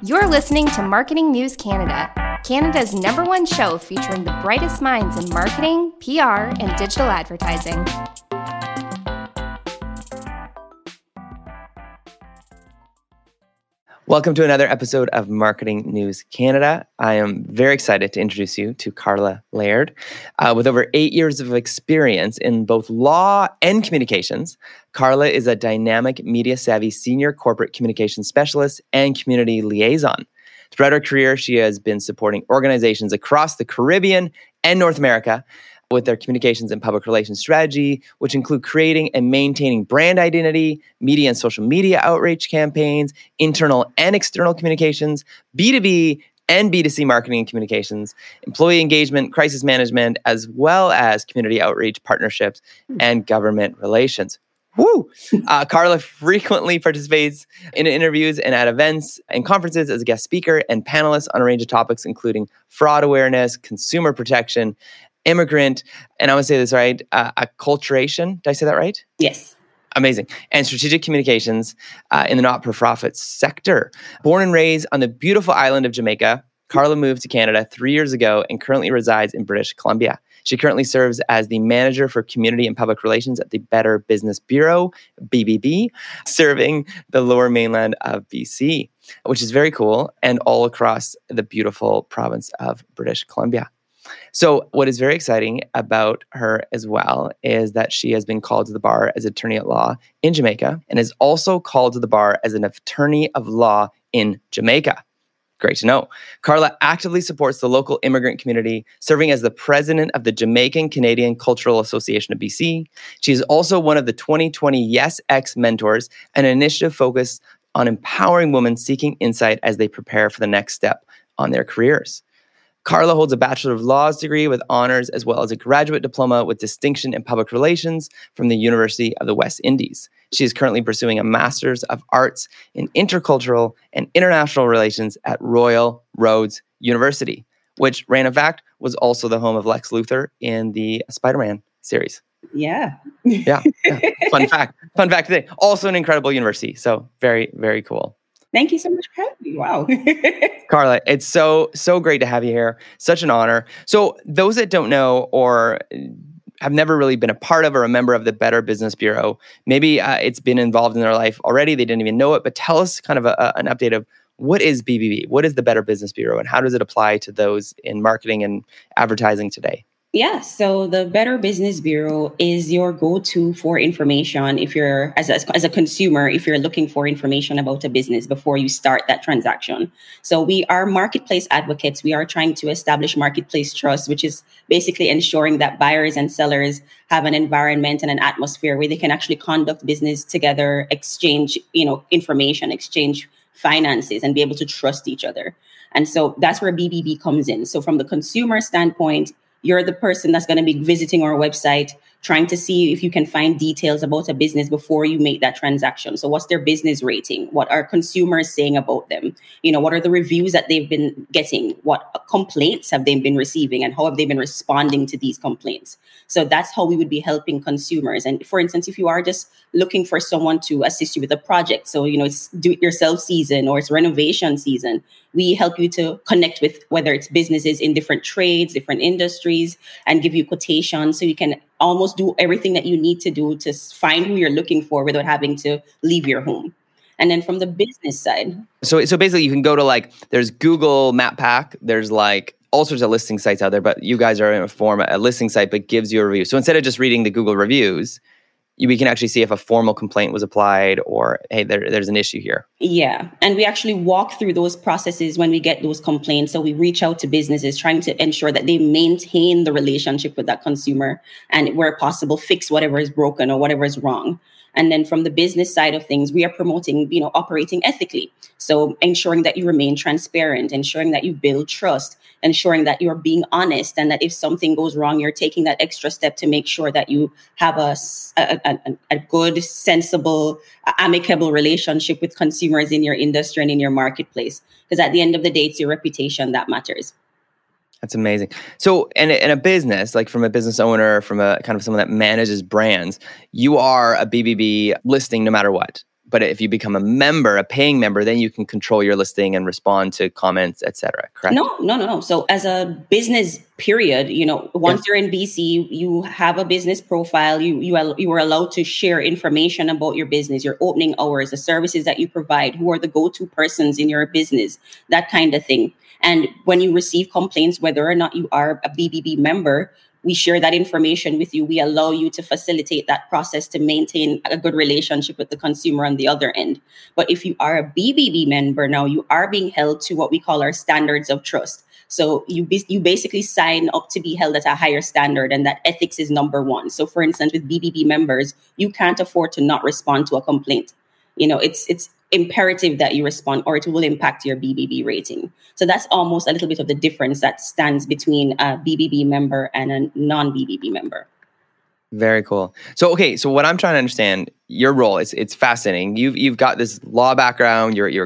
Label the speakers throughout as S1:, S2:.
S1: You're listening to Marketing News Canada, Canada's #1 show featuring the brightest minds in marketing, PR, and digital advertising.
S2: Welcome to another episode of Marketing News Canada. I am very excited to introduce you to Carla Laird. With over 8 years of experience in both law and communications, Carla is a dynamic, media-savvy senior corporate communications specialist and community liaison. Throughout her career, she has been supporting organizations across the Caribbean and North America with their communications and public relations strategy, which include creating and maintaining brand identity, media and social media outreach campaigns, internal and external communications, B2B and B2C marketing and communications, employee engagement, crisis management, as well as community outreach, partnerships, and government relations. Woo! Carla frequently participates in interviews and at events and conferences as a guest speaker and panelist on a range of topics, including fraud awareness, consumer protection, immigrant, and I want to say this right, acculturation. Did I say that right?
S3: Yes.
S2: Amazing. And strategic communications in the not-for-profit sector. Born and raised on the beautiful island of Jamaica, Carla moved to Canada 3 years ago and currently resides in British Columbia. She currently serves as the Manager for Community and Public Relations at the Better Business Bureau, BBB, serving the lower mainland of BC, which is very cool, and all across the beautiful province of British Columbia. So what is very exciting about her as well is that she has been called to the bar as attorney at law in Jamaica and is also called to the bar as an attorney of law in Jamaica. Great to know. Carla actively supports the local immigrant community, serving as the president of the Jamaican Canadian Cultural Association of BC. She is also one of the 2020 Yes X mentors, an initiative focused on empowering women seeking insight as they prepare for the next step on their careers. Carla holds a Bachelor of Laws degree with honors, as well as a graduate diploma with distinction in public relations from the University of the West Indies. She is currently pursuing a Master's of Arts in Intercultural and International Relations at Royal Roads University, which, random fact, was also the home of Lex Luthor in the Spider-Man series.
S3: Yeah.
S2: Yeah. Fun fact today. Also an incredible university. So very, very cool.
S3: Thank you so much for having me. Wow.
S2: Carla, it's so great to have you here. Such an honor. So those that don't know or have never really been a part of or a member of the Better Business Bureau, maybe it's been involved in their life already. They didn't even know it, but tell us kind of an update of what is BBB? What is the Better Business Bureau and how does it apply to those in marketing and advertising today?
S3: Yeah, so the Better Business Bureau is your go-to for information if you're, as a consumer, if you're looking for information about a business before you start that transaction. So we are marketplace advocates. We are trying to establish marketplace trust, which is basically ensuring that buyers and sellers have an environment and an atmosphere where they can actually conduct business together, exchange, information, exchange finances, and be able to trust each other. And so that's where BBB comes in. So from the consumer standpoint, you're the person that's going to be visiting our website, trying to see if you can find details about a business before you make that transaction. So what's their business rating? What are consumers saying about them? What are the reviews that they've been getting? What complaints have they been receiving? And how have they been responding to these complaints? So that's how we would be helping consumers. And for instance, if you are just looking for someone to assist you with a project, so, it's do-it-yourself season or it's renovation season, we help you to connect with whether it's businesses in different trades, different industries, and give you quotations so you can almost do everything that you need to do to find who you're looking for without having to leave your home. And then from the business side.
S2: So basically you can go to there's Google Map Pack, there's all sorts of listing sites out there, but you guys are in a listing site, but gives you a review. So instead of just reading the Google reviews, we can actually see if a formal complaint was applied or, hey, there's an issue here.
S3: Yeah. And we actually walk through those processes when we get those complaints. So we reach out to businesses trying to ensure that they maintain the relationship with that consumer and where possible, fix whatever is broken or whatever is wrong. And then from the business side of things, we are promoting, operating ethically. So ensuring that you remain transparent, ensuring that you build trust, ensuring that you're being honest, and that if something goes wrong, you're taking that extra step to make sure that you have a good, sensible, amicable relationship with consumers in your industry and in your marketplace. Because at the end of the day, it's your reputation that matters.
S2: That's amazing. So in a business, from a business owner, from a kind of someone that manages brands, you are a BBB listing no matter what. But if you become a member, a paying member, then you can control your listing and respond to comments, etc. Correct?
S3: No. So as a business period, once you're in BC, you have a business profile. You are allowed to share information about your business, your opening hours, the services that you provide, who are the go-to persons in your business, that kind of thing. And when you receive complaints, whether or not you are a BBB member, we share that information with you. We allow you to facilitate that process to maintain a good relationship with the consumer on the other end. But if you are a BBB member now, you are being held to what we call our standards of trust. So you basically sign up to be held at a higher standard, and that ethics is number one. So for instance, with BBB members, you can't afford to not respond to a complaint. It's imperative that you respond, or it will impact your BBB rating. So that's almost a little bit of the difference that stands between a BBB member and a non-BBB member.
S2: Very cool. So what I'm trying to understand, your role, it's fascinating. You've got this law background. You're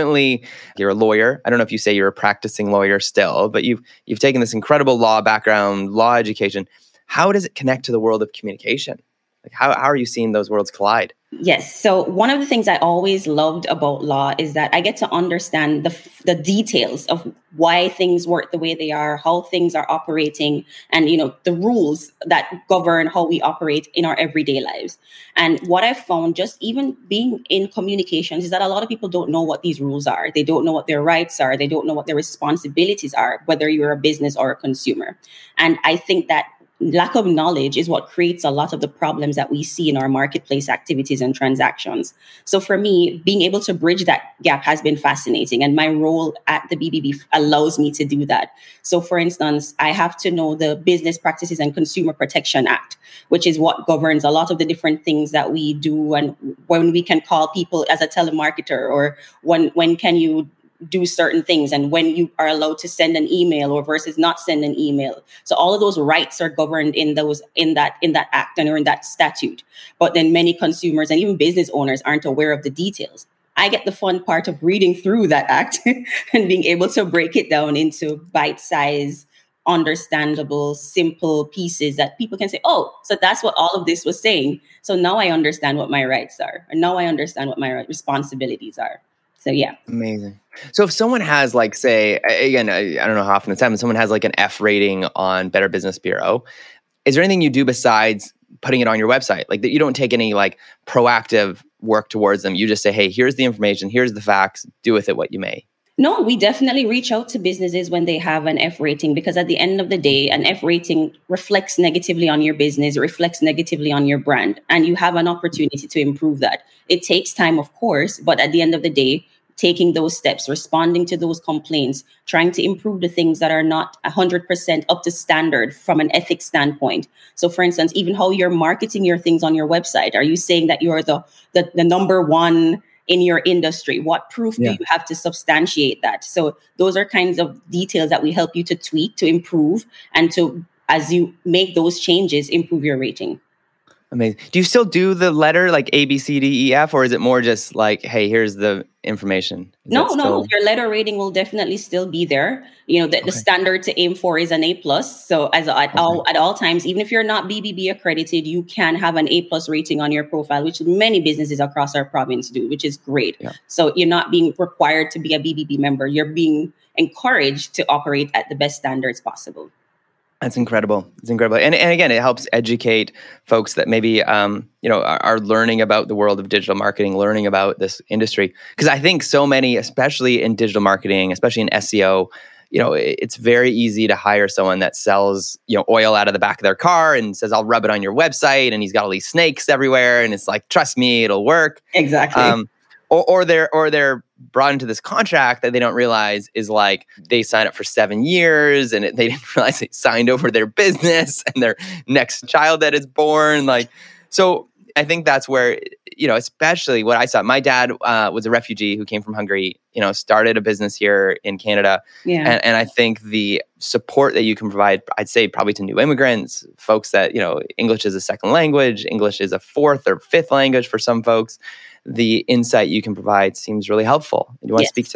S2: a lawyer. I don't know if you say you're a practicing lawyer still, but you've taken this incredible law background, law education. How does it connect to the world of communication? Like how are you seeing those worlds collide?
S3: Yes. So one of the things I always loved about law is that I get to understand the details of why things work the way they are, how things are operating, and the rules that govern how we operate in our everyday lives. And what I've found, just even being in communications, is that a lot of people don't know what these rules are. They don't know what their rights are. They don't know what their responsibilities are, whether you're a business or a consumer. And I think that lack of knowledge is what creates a lot of the problems that we see in our marketplace activities and transactions. So for me, being able to bridge that gap has been fascinating. And my role at the BBB allows me to do that. So for instance, I have to know the Business Practices and Consumer Protection Act, which is what governs a lot of the different things that we do, and when we can call people as a telemarketer, or when can you do certain things, and when you are allowed to send an email or versus not send an email. So all of those rights are governed in that act or in that statute. But then many consumers and even business owners aren't aware of the details. I get the fun part of reading through that act and being able to break it down into bite-sized, understandable, simple pieces that people can say, oh, so that's what all of this was saying. So now I understand what my rights are, and now I understand what my responsibilities are. So yeah.
S2: Amazing. So if someone has, like, say, again, I don't know how often it's happened, someone has like an F rating on Better Business Bureau, is there anything you do besides putting it on your website? Like that you don't take any like proactive work towards them. You just say, hey, here's the information, here's the facts, do with it what you may.
S3: No, we definitely reach out to businesses when they have an F rating, because at the end of the day, an F rating reflects negatively on your business, reflects negatively on your brand, and you have an opportunity to improve that. It takes time, of course, but at the end of the day, taking those steps, responding to those complaints, trying to improve the things that are not 100% up to standard from an ethics standpoint. So for instance, even how you're marketing your things on your website, are you saying that you're the number one in your industry? What proof do you have to substantiate that? So those are kinds of details that we help you to tweak, to improve, and to, as you make those changes, improve your rating.
S2: Amazing. Do you still do the letter like A, B, C, D, E, F, or is it more just like, hey, here's the information?
S3: No. Your letter rating will definitely still be there. The standard to aim for is an A+. So at all times, even if you're not BBB accredited, you can have an A+ rating on your profile, which many businesses across our province do, which is great. Yeah. So you're not being required to be a BBB member. You're being encouraged to operate at the best standards possible.
S2: That's incredible. It's incredible. And again, it helps educate folks that maybe, are learning about the world of digital marketing, learning about this industry. Because I think so many, especially in digital marketing, especially in SEO, it's very easy to hire someone that sells, oil out of the back of their car and says, I'll rub it on your website. And he's got all these snakes everywhere. And it's like, trust me, it'll work.
S3: Exactly.
S2: Or they're brought into this contract that they don't realize is like they signed up for 7 years and they didn't realize they signed over their business and their next child that is born. So I think that's where, especially what I saw. My dad was a refugee who came from Hungary, started a business here in Canada. Yeah. And I think the support that you can provide, I'd say probably to new immigrants, folks that, English is a second language, English is a fourth or fifth language for some folks. The insight you can provide seems really helpful. Do you want to speak to that?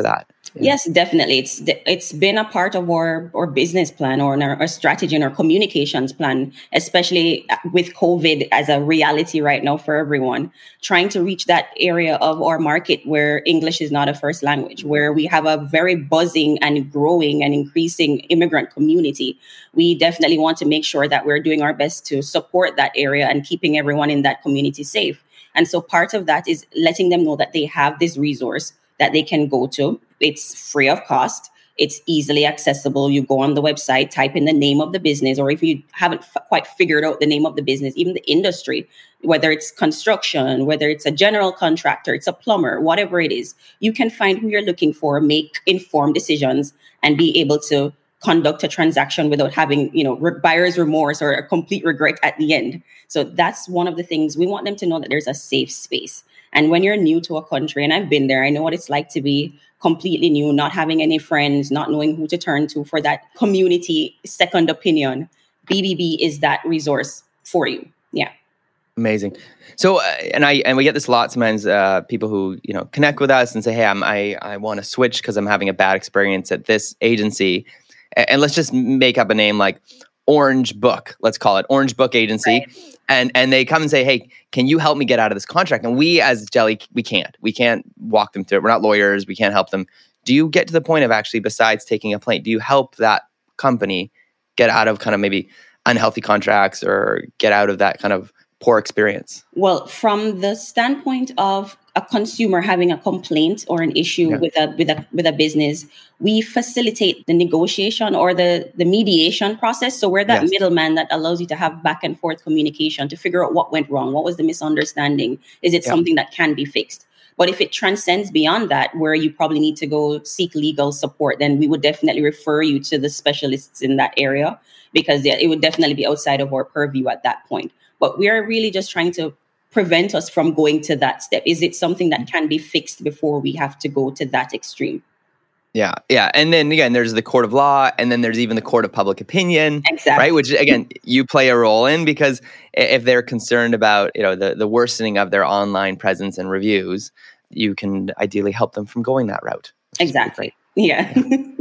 S3: Yes, definitely. It's been a part of our business plan or our strategy and our communications plan, especially with COVID as a reality right now for everyone, trying to reach that area of our market where English is not a first language, where we have a very buzzing and growing and increasing immigrant community. We definitely want to make sure that we're doing our best to support that area and keeping everyone in that community safe. And so part of that is letting them know that they have this resource that they can go to. It's free of cost. It's easily accessible. You go on the website, type in the name of the business, or if you haven't quite figured out the name of the business, even the industry, whether it's construction, whether it's a general contractor, it's a plumber, whatever it is, you can find who you're looking for, make informed decisions, and be able to conduct a transaction without having, buyer's remorse or a complete regret at the end. So that's one of the things we want them to know, that there's a safe space. And when you're new to a country, and I've been there, I know what it's like to be completely new, not having any friends, not knowing who to turn to for that community second opinion. BBB is that resource for you. Yeah.
S2: Amazing. So, and we get this a lot sometimes. People who connect with us and say, "Hey, I want to switch because I'm having a bad experience at this agency," and let's just make up a name like Orange Book. Let's call it Orange Book Agency, right. and they come and say, "Hey, can you help me get out of this contract?" And we, as Jelly, we can't walk them through it. We're not lawyers. We can't help them. Do you get to the point of actually, besides taking a complaint, do you help that company get out of kind of maybe unhealthy contracts or get out of that kind of poor experience?
S3: Well, from the standpoint of a consumer having a complaint or an issue with a business, we facilitate the negotiation or the mediation process. So we're that middleman that allows you to have back and forth communication to figure out what went wrong. What was the misunderstanding? Is it something that can be fixed? But if it transcends beyond that, where you probably need to go seek legal support, then we would definitely refer you to the specialists in that area, because it would definitely be outside of our purview at that point. But we are really just trying to prevent us from going to that step. Is it something that can be fixed before we have to go to that extreme?
S2: Yeah. And then again, there's the court of law, and then there's even the court of public opinion,
S3: exactly.
S2: Right? Which again, you play a role in, because if they're concerned about the worsening of their online presence and reviews, you can ideally help them from going that route.
S3: Exactly. Yeah.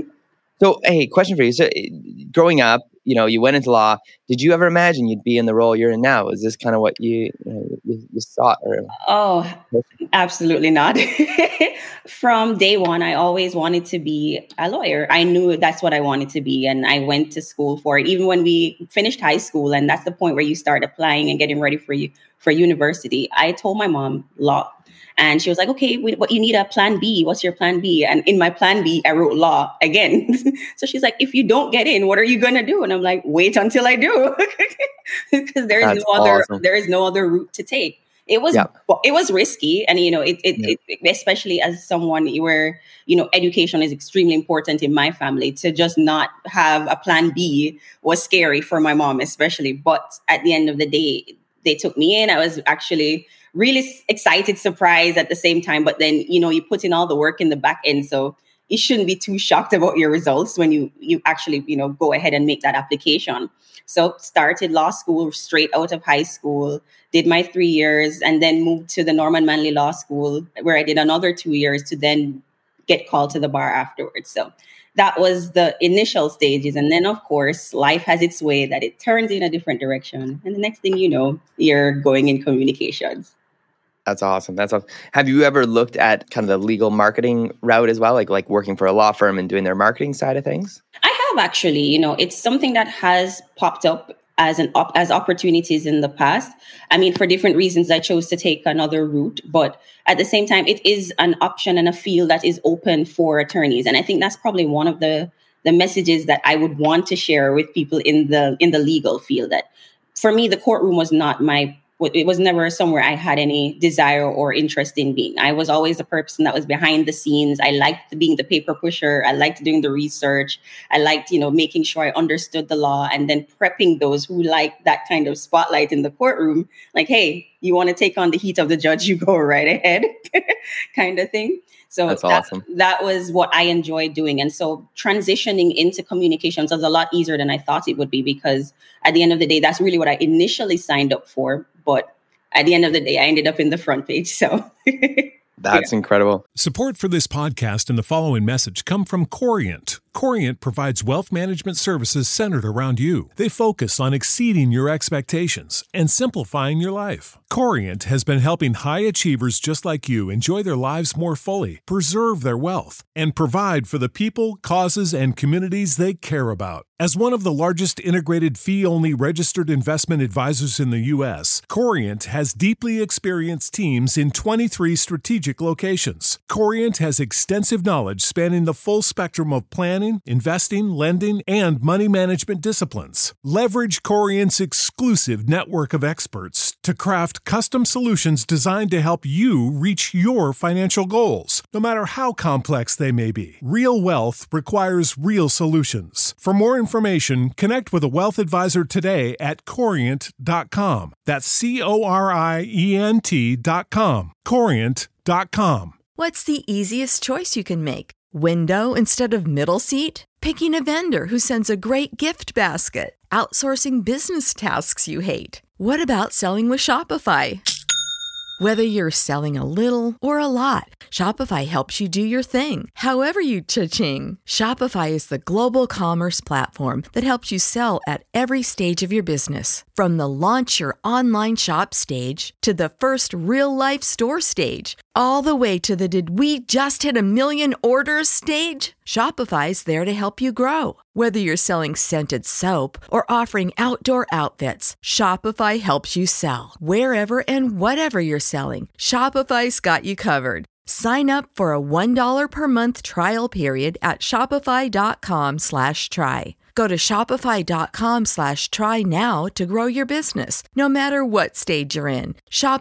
S2: So, hey, question for you. So, growing up, you went into law. Did you ever imagine you'd be in the role you're in now? Is this kind of what you thought?
S3: Oh, absolutely not. From day one, I always wanted to be a lawyer. I knew that's what I wanted to be, and I went to school for it. Even when we finished high school, and that's the point where you start applying and getting ready for university, I told my mom law. And she was like, "Okay, what you need a plan B. What's your plan B?" And in my plan B, I wrote law again. So she's like, "If you don't get in, what are you going to do?" And I'm like, "Wait until I do." Because there is no other route to take. It was risky. And, it especially as someone where, education is extremely important in my family, to just not have a plan B was scary for my mom, especially. But at the end of the day, they took me in. I was actually really excited, surprised at the same time. But then, you put in all the work in the back end. So you shouldn't be too shocked about your results when you actually, go ahead and make that application. So started law school straight out of high school, did my 3 years, and then moved to the Norman Manley Law School, where I did another 2 years to then get called to the bar afterwards. So that was the initial stages. And then, of course, life has its way that it turns in a different direction. And the next thing you know, you're going in communications.
S2: That's awesome. Have you ever looked at kind of the legal marketing route as well, like working for a law firm and doing their marketing side of things?
S3: I have actually. It's something that has popped up as opportunities in the past. I mean, for different reasons, I chose to take another route. But at the same time, it is an option and a field that is open for attorneys. And I think that's probably one of the messages that I would want to share with people in the legal field. That for me, the courtroom was not it was never somewhere I had any desire or interest in being. I was always the person that was behind the scenes. I liked being the paper pusher. I liked doing the research. I liked, making sure I understood the law, and then prepping those who like that kind of spotlight in the courtroom. Like, hey, you want to take on the heat of the judge, you go right ahead kind of thing. So
S2: that's awesome.
S3: That was what I enjoyed doing. And so transitioning into communications was a lot easier than I thought it would be, because at the end of the day, that's really what I initially signed up for. But at the end of the day, I ended up in the front page. So
S2: That's incredible.
S4: Support for this podcast and the following message come from Corient. Corient provides wealth management services centered around you. They focus on exceeding your expectations and simplifying your life. Corient has been helping high achievers just like you enjoy their lives more fully, preserve their wealth, and provide for the people, causes, and communities they care about. As one of the largest integrated fee-only registered investment advisors in the U.S., Corient has deeply experienced teams in 23 strategic locations. Corient has extensive knowledge spanning the full spectrum of planning, investing, lending, and money management disciplines. Leverage Corient's exclusive network of experts to craft custom solutions designed to help you reach your financial goals, no matter how complex they may be. Real wealth requires real solutions. For more information, connect with a wealth advisor today at Corient.com. That's Corient.com. Corient.com.
S5: What's the easiest choice you can make? Window instead of middle seat? Picking a vendor who sends a great gift basket? Outsourcing business tasks you hate? What about selling with Shopify? Whether you're selling a little or a lot, Shopify helps you do your thing, however you cha-ching. Shopify is the global commerce platform that helps you sell at every stage of your business. From the launch your online shop stage to the first real-life store stage, all the way to the did we just hit 1 million orders stage. Shopify's there to help you grow. Whether you're selling scented soap or offering outdoor outfits, Shopify helps you sell. Wherever and whatever you're selling, Shopify's got you covered. Sign up for a $1 per month trial period at shopify.com/try. Go to shopify.com/try now to grow your business, no matter what stage you're in.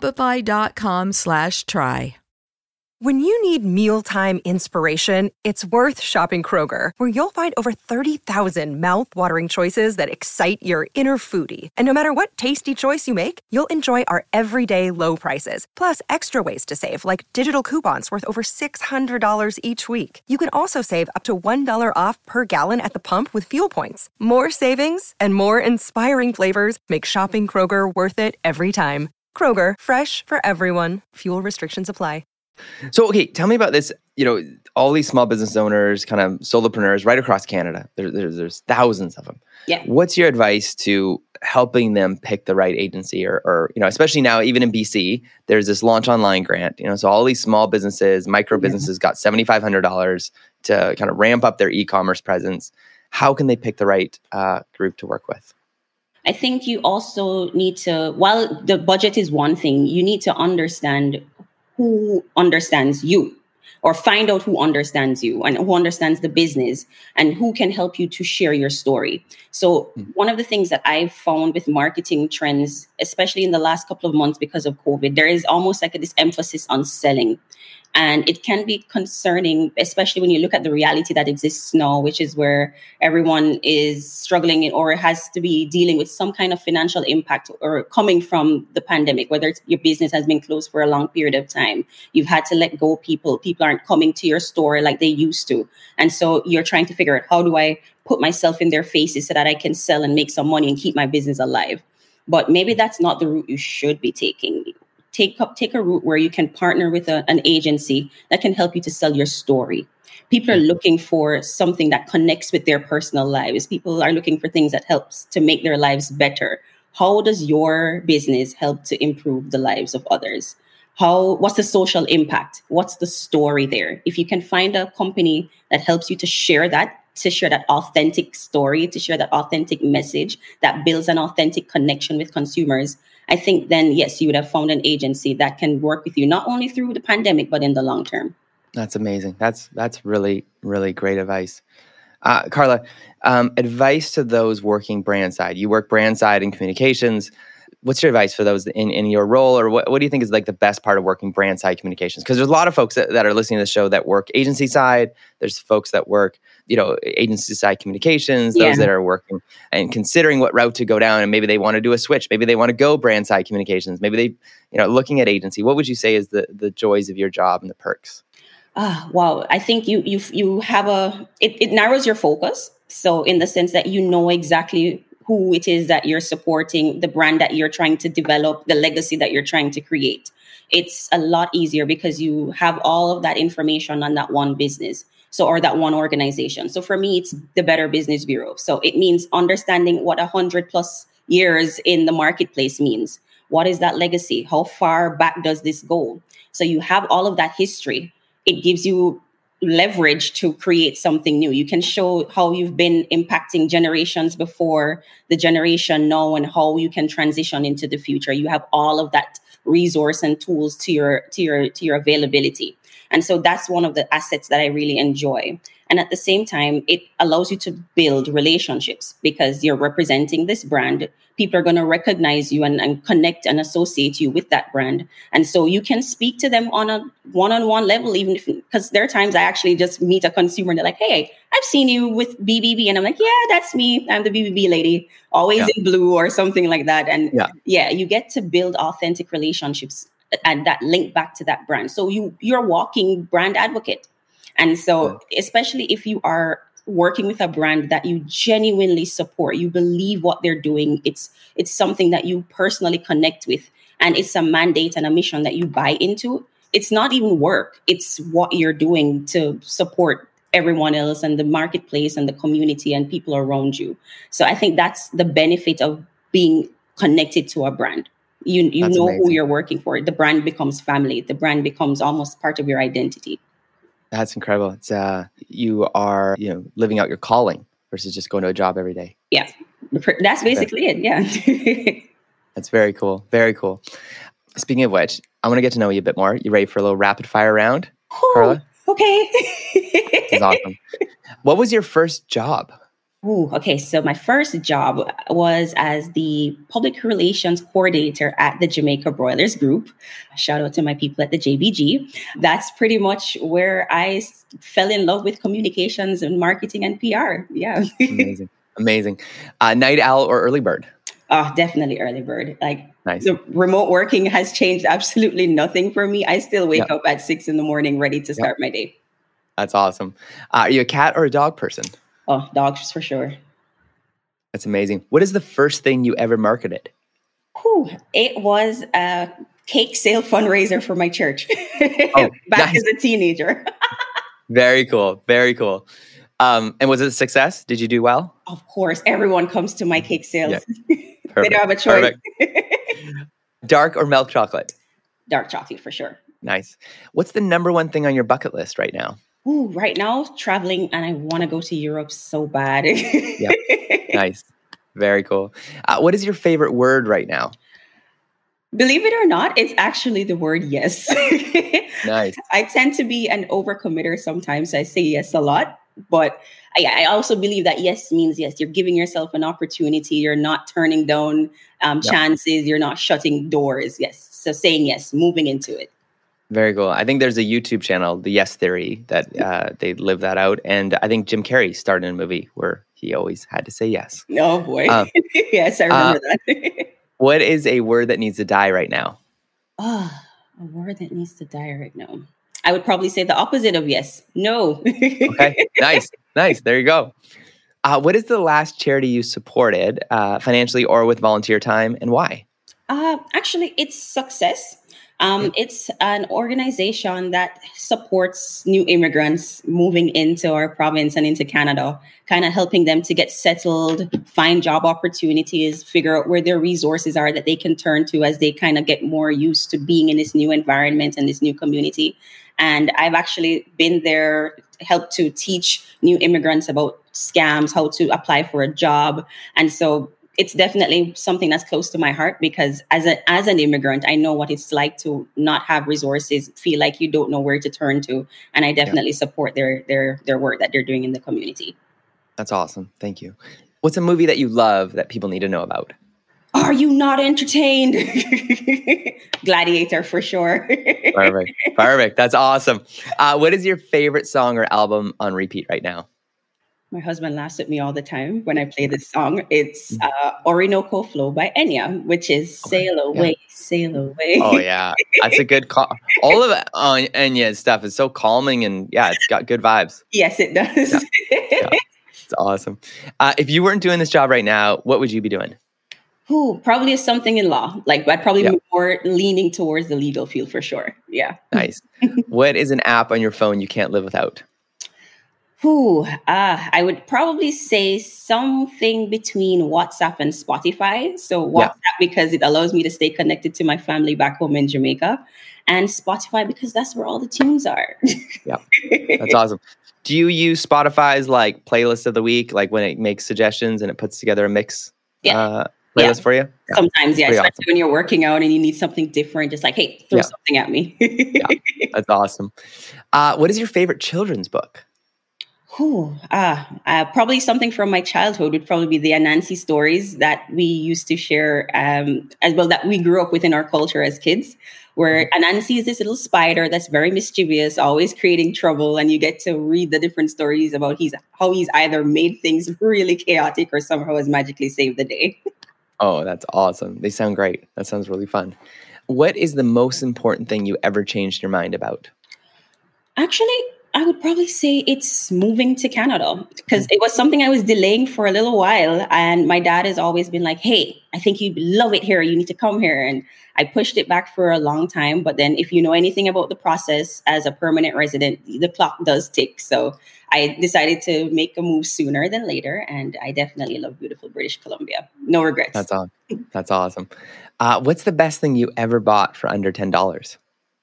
S5: Shopify.com/try.
S6: When you need mealtime inspiration, it's worth shopping Kroger, where you'll find over 30,000 mouth-watering choices that excite your inner foodie. And no matter what tasty choice you make, you'll enjoy our everyday low prices, plus extra ways to save, like digital coupons worth over $600 each week. You can also save up to $1 off per gallon at the pump with fuel points. More savings and more inspiring flavors make shopping Kroger worth it every time. Kroger, fresh for everyone. Fuel restrictions apply.
S2: So, okay, tell me about this, all these small business owners, kind of solopreneurs right across Canada. There's thousands of them.
S3: Yeah.
S2: What's your advice to helping them pick the right agency or especially now, even in BC, there's this Launch Online grant, so all these small businesses, micro businesses got $7,500 to kind of ramp up their e-commerce presence. How can they pick the right group to work with?
S3: I think you also need to, while the budget is one thing, you need to understand who understands you, or find out who understands you and who understands the business and who can help you to share your story. So one of the things that I've found with marketing trends, especially in the last couple of months because of COVID, there is almost like this emphasis on selling. And it can be concerning, especially when you look at the reality that exists now, which is where everyone is struggling or has to be dealing with some kind of financial impact or coming from the pandemic, whether it's your business has been closed for a long period of time. You've had to let go people. People aren't coming to your store like they used to. And so you're trying to figure out, how do I put myself in their faces so that I can sell and make some money and keep my business alive? But maybe that's not the route you should be taking. Take a route where you can partner with an agency that can help you to sell your story. People are looking for something that connects with their personal lives. People are looking for things that helps to make their lives better. How does your business help to improve the lives of others? What's the social impact? What's the story there? If you can find a company that helps you to share that authentic story, to share that authentic message that builds an authentic connection with consumers, I think then, yes, you would have found an agency that can work with you, not only through the pandemic, but in the long term.
S2: That's amazing. That's really, really great advice. Carla, advice to those working brand side. You work brand side in communications. What's your advice for those in your role, or what do you think is like the best part of working brand side communications? Because there's a lot of folks that are listening to the show that work agency side. There's folks that work, agency side communications, those that are working and considering what route to go down, and maybe they want to do a switch. Maybe they want to go brand side communications. Maybe they, looking at agency. What would you say is the joys of your job and the perks?
S3: Wow. I think you have it narrows your focus. So in the sense that you know exactly who it is that you're supporting, the brand that you're trying to develop, the legacy that you're trying to create. It's a lot easier because you have all of that information on that one business. So, or that one organization. So for me, it's the Better Business Bureau. So it means understanding what 100+ years in the marketplace means. What is that legacy? How far back does this go? So you have all of that history. It gives you leverage to create something new. You can show how you've been impacting generations before, the generation now, and how you can transition into the future. You have all of that resource and tools to your availability. And so that's one of the assets that I really enjoy. And at the same time, it allows you to build relationships because you're representing this brand. People are going to recognize you and connect and associate you with that brand. And so you can speak to them on a one-on-one level, even if, because there are times I actually just meet a consumer and they're like, hey, I've seen you with BBB. And I'm like, yeah, that's me. I'm the BBB lady, always in blue or something like that. And you get to build authentic relationships and that link back to that brand. So you're a walking brand advocate. And so especially if you are working with a brand that you genuinely support, you believe what they're doing, it's something that you personally connect with, and it's a mandate and a mission that you buy into. It's not even work. It's what you're doing to support everyone else and the marketplace and the community and people around you. So I think that's the benefit of being connected to a brand. You know amazing. Who you're working for. The brand becomes family. The brand becomes almost part of your identity.
S2: That's incredible. It's you are living out your calling versus just going to a job every day.
S3: Yeah, that's basically it. Yeah,
S2: that's very cool. Very cool. Speaking of which, I want to get to know you a bit more. You ready for a little rapid fire round, Carla?
S3: Okay.
S2: This is awesome. What was your first job?
S3: Okay. So my first job was as the public relations coordinator at the Jamaica Broilers Group. Shout out to my people at the JBG. That's pretty much where I fell in love with communications and marketing and PR. Yeah.
S2: Amazing. Night owl or early bird?
S3: Oh, definitely early bird.
S2: Nice.
S3: The remote working has changed absolutely nothing for me. I still wake up at 6 a.m. ready to start my day.
S2: That's awesome. Are you a cat or a dog person?
S3: Oh, dogs for sure.
S2: That's amazing. What is the first thing you ever marketed?
S3: It was a cake sale fundraiser for my church back as a teenager.
S2: Very cool. Very cool. And was it a success? Did you do well?
S3: Of course. Everyone comes to my cake sales. Yeah. They don't have a choice.
S2: Dark or milk chocolate?
S3: Dark chocolate for sure.
S2: Nice. What's the number one thing on your bucket list right now?
S3: Right now, traveling, and I want to go to Europe so bad.
S2: Yeah, nice. Very cool. What is your favorite word right now?
S3: Believe it or not, it's actually the word yes.
S2: Nice.
S3: I tend to be an overcommitter sometimes. I say yes a lot, but I also believe that yes means yes. You're giving yourself an opportunity. You're not turning down chances. You're not shutting doors. Yes. So saying yes, moving into it.
S2: Very cool. I think there's a YouTube channel, The Yes Theory, that they live that out. And I think Jim Carrey starred in a movie where he always had to say yes.
S3: Oh, boy. Yes, I remember that.
S2: What is a word that needs to die right now?
S3: A word that needs to die right now. I would probably say the opposite of yes. No.
S2: Okay. Nice. There you go. What is the last charity you supported financially or with volunteer time, and why?
S3: Actually, it's Success. It's an organization that supports new immigrants moving into our province and into Canada, kind of helping them to get settled, find job opportunities, figure out where their resources are that they can turn to as they kind of get more used to being in this new environment and this new community. And I've actually been there, helped to teach new immigrants about scams, how to apply for a job. And so it's definitely something that's close to my heart because as an immigrant, I know what it's like to not have resources, feel like you don't know where to turn to. And I definitely support their work that they're doing in the community.
S2: That's awesome. Thank you. What's a movie that you love that people need to know about?
S3: Are you not entertained? Gladiator for sure.
S2: Perfect. That's awesome. What is your favorite song or album on repeat right now?
S3: My husband laughs at me all the time when I play this song. It's Orinoco Flow by Enya, which is Sail Away, Sail Away.
S2: Oh, yeah. That's a good call. All of Enya's stuff is so calming and, it's got good vibes.
S3: Yes, it does.
S2: Yeah. It's awesome. If you weren't doing this job right now, what would you be doing?
S3: Probably something in law. Like I'd probably
S2: Yeah.
S3: be more leaning towards the legal field for sure. Yeah.
S2: Nice. What is an app on your phone you can't live without?
S3: I would probably say something between WhatsApp and Spotify. So
S2: Yeah.
S3: WhatsApp because it allows me to stay connected to my family back home in Jamaica, and Spotify because that's where all the tunes are.
S2: Yeah, that's awesome. Do you use Spotify's like playlist of the week, like when it makes suggestions and it puts together a mix playlist for you? Yeah.
S3: Sometimes, yeah,
S2: Pretty
S3: especially
S2: awesome.
S3: when you're working out and you need something different, just like, hey, throw
S2: Yeah.
S3: something at me.
S2: That's awesome. What is your favorite children's book?
S3: Probably something from my childhood would probably be the Anansi stories that we used to share as well, that we grew up with in our culture as kids, where Anansi is this little spider that's very mischievous, always creating trouble. And you get to read the different stories about how he's either made things really chaotic or somehow has magically saved the day.
S2: Oh, that's awesome. They sound great. That sounds really fun. What is the most important thing you ever changed your mind about?
S3: Actually, I would probably say it's moving to Canada because it was something I was delaying for a little while. And my dad has always been like, hey, I think you'd love it here. You need to come here. And I pushed it back for a long time. But then if you know anything about the process as a permanent resident, the clock does tick. So I decided to make a move sooner than later. And I definitely love beautiful British Columbia. No regrets.
S2: That's awesome. That's awesome. What's the best thing you ever bought for under $10?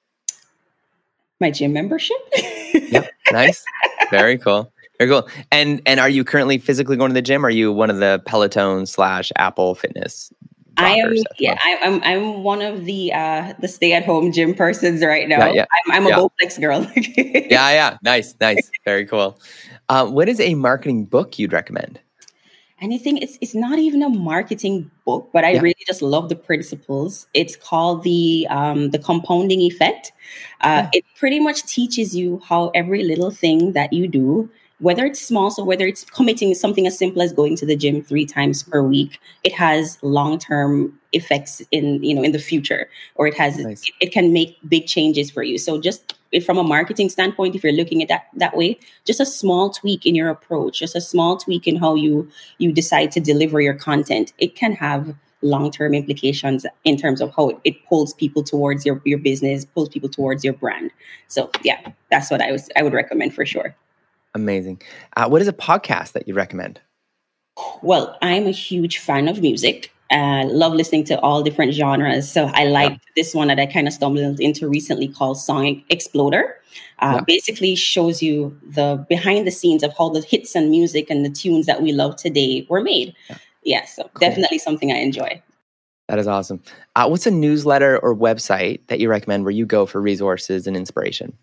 S3: My gym membership.
S2: Yep. Nice. Very cool. Very cool. And are you currently physically going to the gym? Or are you one of the Peloton / Apple Fitness?
S3: I am.
S2: joggers?
S3: Yeah, I'm one of the stay-at-home gym persons right now.
S2: Yeah.
S3: I'm a Bowflex girl.
S2: Yeah. Nice. Very cool. What is a marketing book you'd recommend?
S3: Anything. It's not even a marketing book, but I really just love the principles. It's called the compounding effect. It pretty much teaches you how every little thing that you do, whether it's small, so whether it's committing something as simple as going to the gym 3 times per week, it has long-term effects in the future, or it can make big changes for you. So just from a marketing standpoint, if you're looking at that way, just a small tweak in your approach, just a small tweak in how you decide to deliver your content, it can have long-term implications in terms of how it pulls people towards your business, pulls people towards your brand. So yeah, that's what I would recommend for sure.
S2: Amazing. What is a podcast that you recommend?
S3: Well, I'm a huge fan of music. Love listening to all different genres. So I like this one that I kind of stumbled into recently called Song Exploder. Basically shows you the behind the scenes of how the hits and music and the tunes that we love today were made. So cool. Definitely something I enjoy.
S2: That is awesome. What's a newsletter or website that you recommend where you go for resources and inspiration?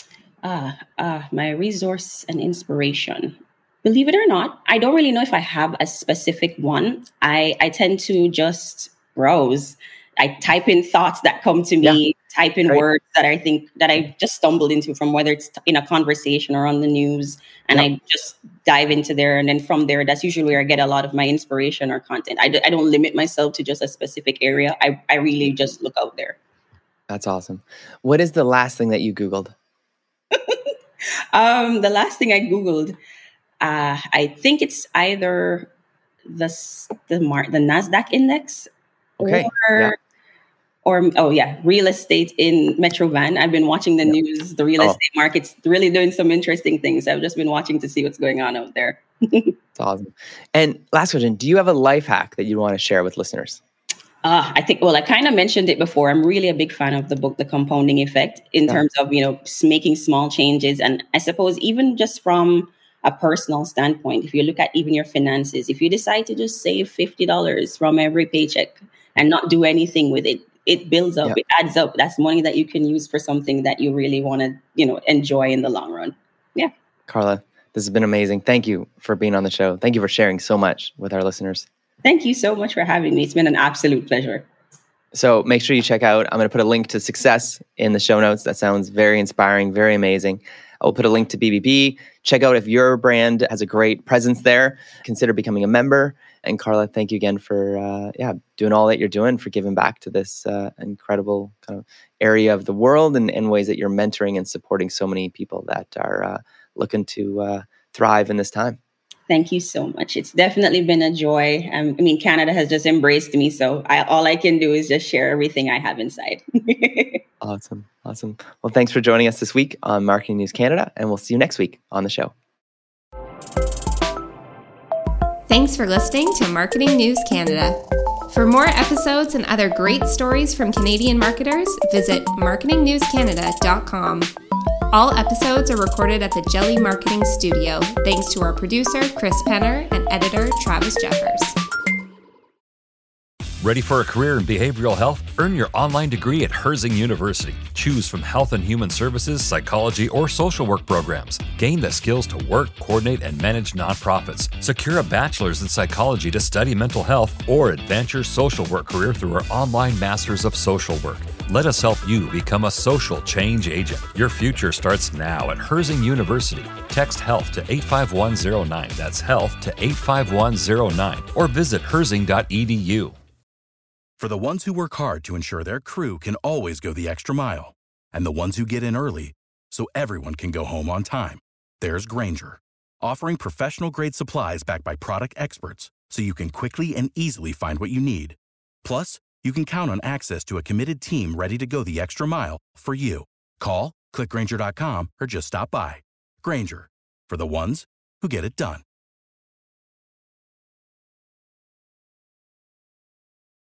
S3: My resource and inspiration. Believe it or not, I don't really know if I have a specific one. I tend to just browse. I type in thoughts that come to me, type in words that I think that I just stumbled into from whether it's in a conversation or on the news. And I just dive into there. And then from there, that's usually where I get a lot of my inspiration or content. I don't limit myself to just a specific area. I really just look out there.
S2: That's awesome. What is the last thing that you Googled?
S3: The last thing I Googled, I think it's either the NASDAQ index or real estate in Metro Van. I've been watching the news, the real estate market's really doing some interesting things. I've just been watching to see what's going on out there.
S2: That's awesome. And last question, do you have a life hack that you want to share with listeners?
S3: I think, I kind of mentioned it before. I'm really a big fan of the book, The Compounding Effect, in terms of, making small changes. And I suppose even just from a personal standpoint, if you look at even your finances, if you decide to just save $50 from every paycheck and not do anything with it, it builds up, it adds up. That's money that you can use for something that you really want to, enjoy in the long run. Yeah.
S2: Carla, this has been amazing. Thank you for being on the show. Thank you for sharing so much with our listeners.
S3: Thank you so much for having me. It's been an absolute pleasure.
S2: So make sure you check out, I'm going to put a link to Success in the show notes. That sounds very inspiring, very amazing. I'll put a link to BBB. Check out if your brand has a great presence there. Consider becoming a member. And Carla, thank you again for doing all that you're doing, for giving back to this incredible kind of area of the world and ways that you're mentoring and supporting so many people that are looking to thrive in this time.
S3: Thank you so much. It's definitely been a joy. I mean, Canada has just embraced me. So all I can do is just share everything I have inside.
S2: Awesome. Well, thanks for joining us this week on Marketing News Canada, and we'll see you next week on the show.
S1: Thanks for listening to Marketing News Canada. For more episodes and other great stories from Canadian marketers, visit marketingnewscanada.com. All episodes are recorded at the Jelly Marketing Studio, thanks to our producer, Chris Penner, and editor, Travis Jeffers.
S7: Ready for a career in behavioral health? Earn your online degree at Herzing University. Choose from health and human services, psychology, or social work programs. Gain the skills to work, coordinate, and manage nonprofits. Secure a bachelor's in psychology to study mental health, or advance your social work career through our online Masters of Social Work. Let us help you become a social change agent. Your future starts now at Herzing University. Text HEALTH to 85109. That's HEALTH to 85109. Or visit herzing.edu.
S8: For the ones who work hard to ensure their crew can always go the extra mile, and the ones who get in early so everyone can go home on time, there's Grainger, offering professional-grade supplies backed by product experts so you can quickly and easily find what you need. Plus, you can count on access to a committed team ready to go the extra mile for you. Call, click Grainger.com, or just stop by. Grainger, for the ones who get it done.